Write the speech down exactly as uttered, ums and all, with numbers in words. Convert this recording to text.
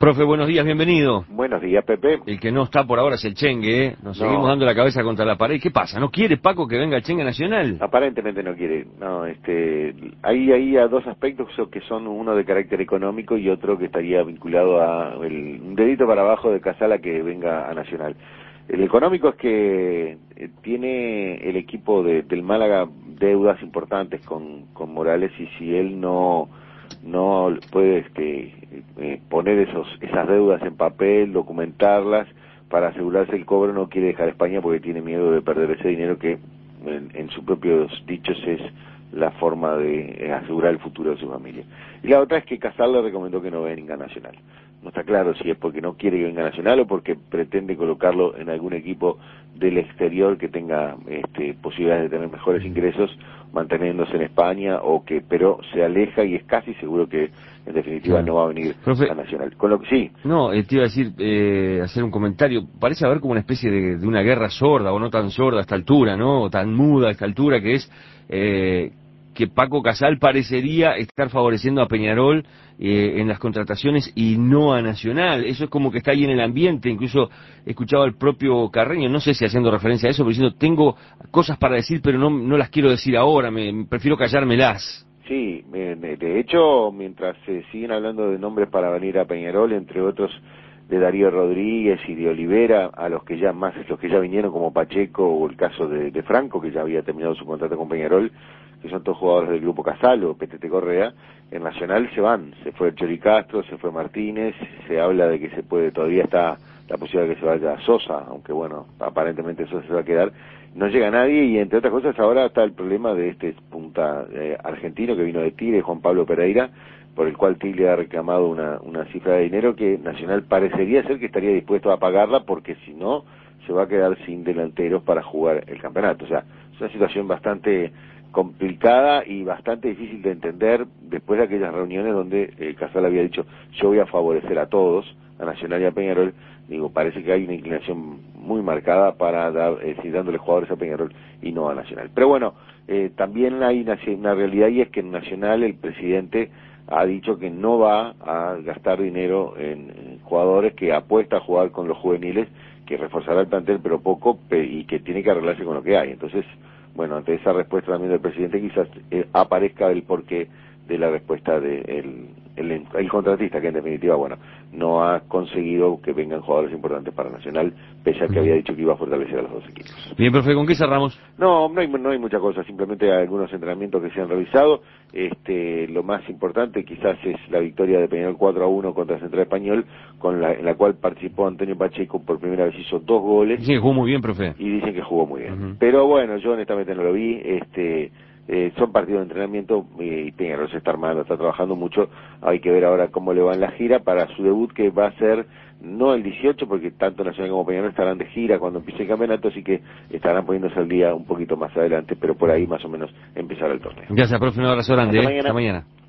Profe, buenos días, bienvenido. Buenos días, Pepe. El que no está por ahora es el Chengue, ¿eh? Nos No. seguimos dando la cabeza contra la pared. ¿Qué pasa? ¿No quiere Paco que venga el Chengue Nacional? Aparentemente no quiere. No, este, hay ahí a dos aspectos que son uno de carácter económico y otro que estaría vinculado a el, un dedito para abajo de Casala que venga a Nacional. El económico es que eh, tiene el equipo de, del Málaga deudas importantes con, con Morales y si él no no puede este, eh, poner esos esas deudas en papel, documentarlas para asegurarse el cobro, no quiere dejar España porque tiene miedo de perder ese dinero que en, en sus propios dichos es la forma de asegurar el futuro de su familia. Y la otra es que Casal le recomendó que no venga Nacional. No está claro si es porque no quiere que venga Nacional o porque pretende colocarlo en algún equipo del exterior que tenga este, posibilidades de tener mejores ingresos manteniéndose en España, o que pero se aleja y es casi seguro que en definitiva Claro. no va a venir Profe, a Nacional. Con lo que sí. No, eh, te iba a decir, eh, hacer un comentario. Parece haber como una especie de, de una guerra sorda, o no tan sorda a esta altura, ¿no? O tan muda a esta altura, que es eh, que Paco Casal parecería estar favoreciendo a Peñarol eh, en las contrataciones y no a Nacional. Eso es como que está ahí en el ambiente. Incluso he escuchado al propio Carreño, no sé si haciendo referencia a eso, pero diciendo, tengo cosas para decir, pero no, no las quiero decir ahora, me, prefiero callármelas. Sí, de hecho, mientras se siguen hablando de nombres para venir a Peñarol, entre otros de Darío Rodríguez y de Olivera, a los que ya más los que ya vinieron como Pacheco o el caso de, de Franco, que ya había terminado su contrato con Peñarol, que son todos jugadores del grupo Casal o P T T Correa, en Nacional se van, se fue Chori Castro, se fue Martínez, se habla de que se puede, todavía está la posibilidad de que se vaya Sosa, aunque bueno, aparentemente Sosa se va a quedar. No llega nadie y entre otras cosas ahora está el problema de este punta eh, argentino que vino de Tigre, Juan Pablo Pereira, por el cual Tigre ha reclamado una, una cifra de dinero que Nacional parecería ser que estaría dispuesto a pagarla porque si no se va a quedar sin delanteros para jugar el campeonato. O sea, es una situación bastante complicada y bastante difícil de entender después de aquellas reuniones donde eh, Casal había dicho yo voy a favorecer a todos, a Nacional y a Peñarol. Digo, parece que hay una inclinación muy marcada para dar, eh, decir, dándole jugadores a Peñarol y no a Nacional. Pero bueno, eh, también hay una, una realidad y es que en Nacional el presidente ha dicho que no va a gastar dinero en, en jugadores, que apuesta a jugar con los juveniles, que reforzará el plantel pero poco pe y que tiene que arreglarse con lo que hay. Entonces, bueno, ante esa respuesta también del presidente quizás eh, aparezca el porqué de la respuesta del de el, el, el contratista, que en definitiva, bueno, no ha conseguido que vengan jugadores importantes para Nacional, pese a que había dicho que iba a fortalecer a los dos equipos. Bien, profe, ¿con qué cerramos? No, no hay, no hay mucha cosa, simplemente hay algunos entrenamientos que se han realizado. Este, lo más importante quizás es la victoria de Peñarol cuatro a uno contra Central Español, con la, en la cual participó Antonio Pacheco, por primera vez hizo dos goles. Dicen que jugó muy bien, profe. Y dicen que jugó muy bien. Uh-huh. Pero bueno, yo honestamente no lo vi. Este, eh, son partidos de entrenamiento y Peñarol se está armando, está trabajando mucho. Hay que ver ahora cómo le va en la gira para su debut, que va a ser no el dieciocho, porque tanto Nacional como Peñarol estarán de gira cuando empiece el campeonato, así que estarán poniéndose al día un poquito más adelante, pero por ahí más o menos empezará el torneo. Gracias, profe, un abrazo grande. Hasta ¿eh? mañana. Hasta mañana.